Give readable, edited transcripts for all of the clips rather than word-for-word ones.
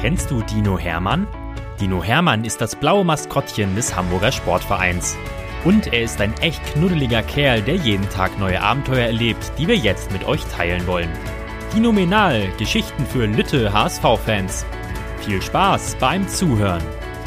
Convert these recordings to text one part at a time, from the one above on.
Kennst du Dino Hermann? Dino Hermann ist das blaue Maskottchen des Hamburger Sportvereins. Und er ist ein echt knuddeliger Kerl, der jeden Tag neue Abenteuer erlebt, die wir jetzt mit euch teilen wollen. Dinomenal, Geschichten für Lütte HSV-Fans. Viel Spaß beim Zuhören.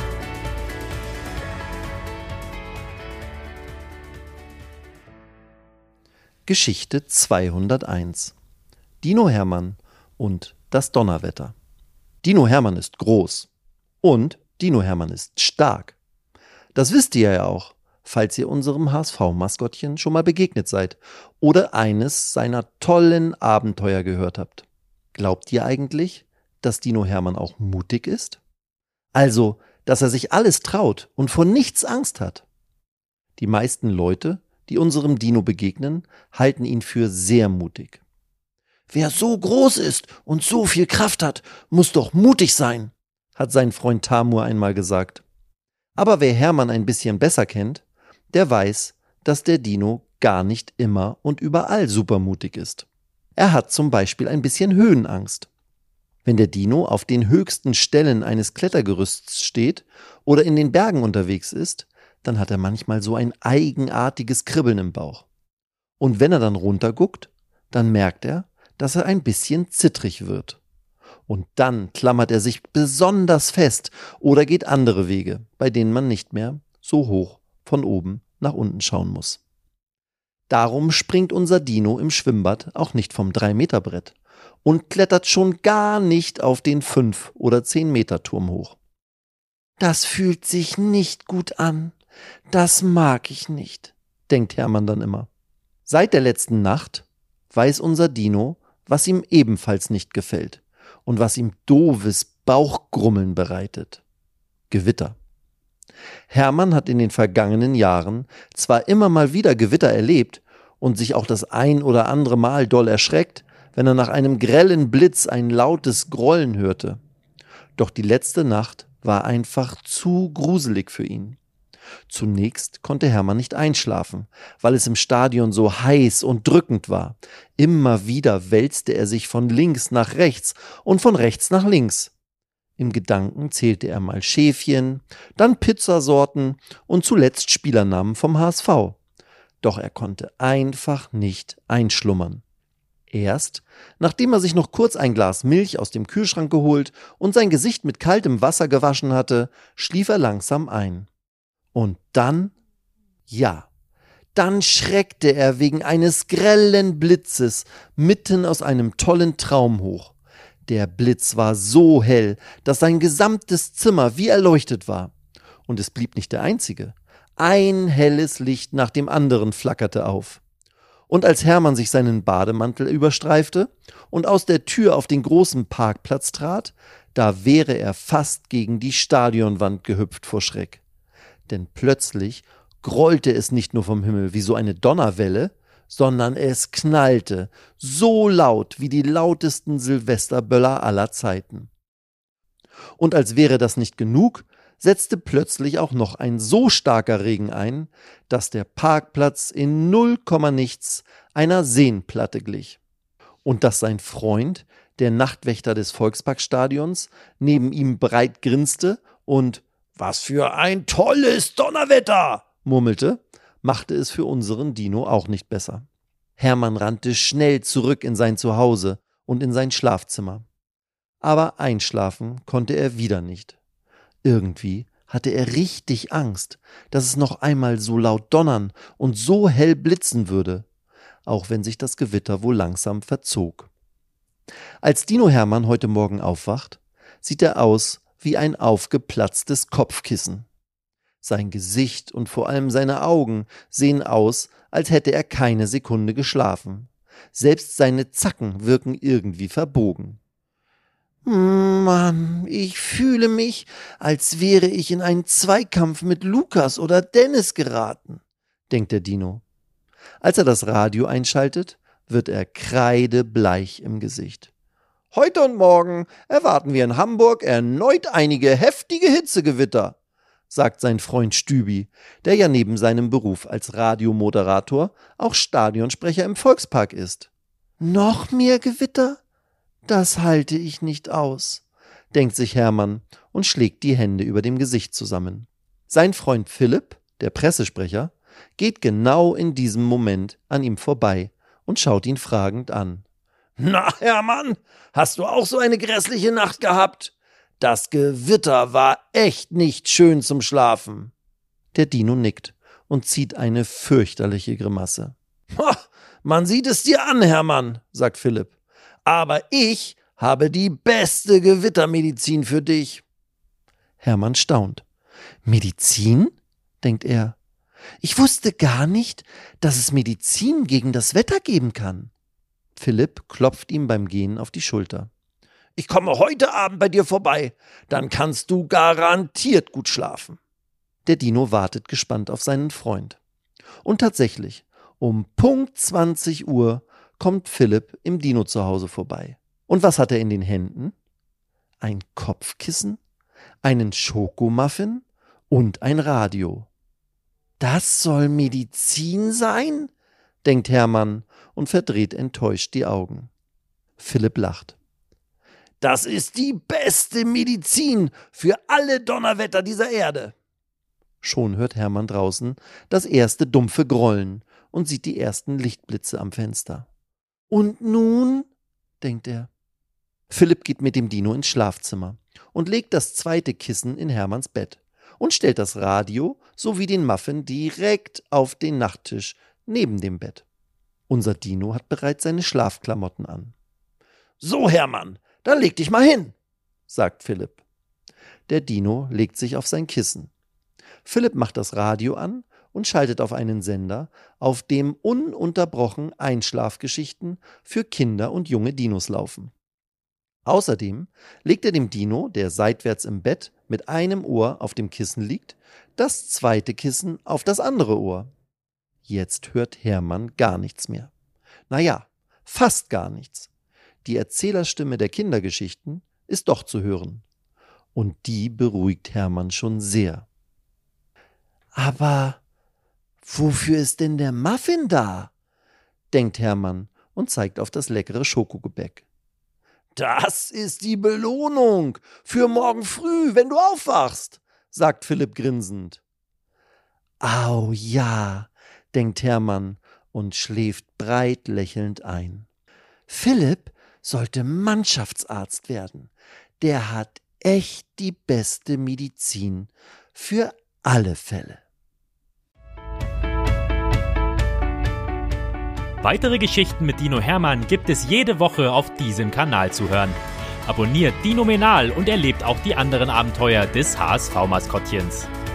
Geschichte 201. Dino Hermann und das Donnerwetter. Dino Hermann ist groß und Dino Hermann ist stark. Das wisst ihr ja auch, falls ihr unserem HSV-Maskottchen schon mal begegnet seid oder eines seiner tollen Abenteuer gehört habt. Glaubt ihr eigentlich, dass Dino Hermann auch mutig ist? Also, dass er sich alles traut und vor nichts Angst hat? Die meisten Leute, die unserem Dino begegnen, halten ihn für sehr mutig. Wer so groß ist und so viel Kraft hat, muss doch mutig sein, hat sein Freund Tamur einmal gesagt. Aber wer Hermann ein bisschen besser kennt, der weiß, dass der Dino gar nicht immer und überall supermutig ist. Er hat zum Beispiel ein bisschen Höhenangst. Wenn der Dino auf den höchsten Stellen eines Klettergerüsts steht oder in den Bergen unterwegs ist, dann hat er manchmal so ein eigenartiges Kribbeln im Bauch. Und wenn er dann runterguckt, dann merkt er, dass er ein bisschen zittrig wird. Und dann klammert er sich besonders fest oder geht andere Wege, bei denen man nicht mehr so hoch von oben nach unten schauen muss. Darum springt unser Dino im Schwimmbad auch nicht vom 3-Meter-Brett und klettert schon gar nicht auf den 5- oder 10-Meter-Turm hoch. Das fühlt sich nicht gut an. Das mag ich nicht, denkt Hermann dann immer. Seit der letzten Nacht weiß unser Dino, was ihm ebenfalls nicht gefällt und was ihm doofes Bauchgrummeln bereitet. Gewitter. Hermann hat in den vergangenen Jahren zwar immer mal wieder Gewitter erlebt und sich auch das ein oder andere Mal doll erschreckt, wenn er nach einem grellen Blitz ein lautes Grollen hörte. Doch die letzte Nacht war einfach zu gruselig für ihn. Zunächst konnte Hermann nicht einschlafen, weil es im Stadion so heiß und drückend war. Immer wieder wälzte er sich von links nach rechts und von rechts nach links. Im Gedanken zählte er mal Schäfchen, dann Pizzasorten und zuletzt Spielernamen vom HSV. Doch er konnte einfach nicht einschlummern. Erst, nachdem er sich noch kurz ein Glas Milch aus dem Kühlschrank geholt und sein Gesicht mit kaltem Wasser gewaschen hatte, schlief er langsam ein. Und dann, dann schreckte er wegen eines grellen Blitzes mitten aus einem tollen Traum hoch. Der Blitz war so hell, dass sein gesamtes Zimmer wie erleuchtet war. Und es blieb nicht der einzige. Ein helles Licht nach dem anderen flackerte auf. Und als Hermann sich seinen Bademantel überstreifte und aus der Tür auf den großen Parkplatz trat, da wäre er fast gegen die Stadionwand gehüpft vor Schreck. Denn plötzlich grollte es nicht nur vom Himmel wie so eine Donnerwelle, sondern es knallte so laut wie die lautesten Silvesterböller aller Zeiten. Und als wäre das nicht genug, setzte plötzlich auch noch ein so starker Regen ein, dass der Parkplatz in 0, nichts einer Seenplatte glich. Und dass sein Freund, der Nachtwächter des Volksparkstadions, neben ihm breit grinste und »Was für ein tolles Donnerwetter!« murmelte, machte es für unseren Dino auch nicht besser. Hermann rannte schnell zurück in sein Zuhause und in sein Schlafzimmer. Aber einschlafen konnte er wieder nicht. Irgendwie hatte er richtig Angst, dass es noch einmal so laut donnern und so hell blitzen würde, auch wenn sich das Gewitter wohl langsam verzog. Als Dino Hermann heute Morgen aufwacht, sieht er aus wie ein aufgeplatztes Kopfkissen. Sein Gesicht und vor allem seine Augen sehen aus, als hätte er keine Sekunde geschlafen. Selbst seine Zacken wirken irgendwie verbogen. Mann, ich fühle mich, als wäre ich in einen Zweikampf mit Lukas oder Dennis geraten, denkt der Dino. Als er das Radio einschaltet, wird er kreidebleich im Gesicht. Heute und morgen erwarten wir in Hamburg erneut einige heftige Hitzegewitter, sagt sein Freund Stübi, der ja neben seinem Beruf als Radiomoderator auch Stadionsprecher im Volkspark ist. Noch mehr Gewitter? Das halte ich nicht aus, denkt sich Hermann und schlägt die Hände über dem Gesicht zusammen. Sein Freund Philipp, der Pressesprecher, geht genau in diesem Moment an ihm vorbei und schaut ihn fragend an. »Na, Hermann, hast du auch so eine grässliche Nacht gehabt? Das Gewitter war echt nicht schön zum Schlafen.« Der Dino nickt und zieht eine fürchterliche Grimasse. »Man sieht es dir an, Hermann«, sagt Philipp. »Aber ich habe die beste Gewittermedizin für dich.« Hermann staunt. »Medizin?«, denkt er. »Ich wusste gar nicht, dass es Medizin gegen das Wetter geben kann.« Philipp klopft ihm beim Gehen auf die Schulter. »Ich komme heute Abend bei dir vorbei, dann kannst du garantiert gut schlafen.« Der Dino wartet gespannt auf seinen Freund. Und tatsächlich, um Punkt 20 Uhr kommt Philipp im Dino zu Hause vorbei. Und was hat er in den Händen? Ein Kopfkissen, einen Schokomuffin und ein Radio. »Das soll Medizin sein?«, denkt Hermann und verdreht enttäuscht die Augen. Philipp lacht. »Das ist die beste Medizin für alle Donnerwetter dieser Erde.« Schon hört Hermann draußen das erste dumpfe Grollen und sieht die ersten Lichtblitze am Fenster. »Und nun?«, denkt er. Philipp geht mit dem Dino ins Schlafzimmer und legt das zweite Kissen in Hermanns Bett und stellt das Radio sowie den Muffin direkt auf den Nachttisch neben dem Bett. Unser Dino hat bereits seine Schlafklamotten an. »So, Hermann, dann leg dich mal hin«, sagt Philipp. Der Dino legt sich auf sein Kissen. Philipp macht das Radio an und schaltet auf einen Sender, auf dem ununterbrochen Einschlafgeschichten für Kinder und junge Dinos laufen. Außerdem legt er dem Dino, der seitwärts im Bett mit einem Ohr auf dem Kissen liegt, das zweite Kissen auf das andere Ohr. Jetzt hört Hermann gar nichts mehr. Naja, fast gar nichts. Die Erzählerstimme der Kindergeschichten ist doch zu hören. Und die beruhigt Hermann schon sehr. »Aber wofür ist denn der Muffin da?«, denkt Hermann und zeigt auf das leckere Schokogebäck. »Das ist die Belohnung für morgen früh, wenn du aufwachst«, sagt Philipp grinsend. »Au ja«, denkt Hermann und schläft breit lächelnd ein. Philipp sollte Mannschaftsarzt werden. Der hat echt die beste Medizin für alle Fälle. Weitere Geschichten mit Dino Hermann gibt es jede Woche auf diesem Kanal zu hören. Abonniert Dinomenal und erlebt auch die anderen Abenteuer des HSV-Maskottchens.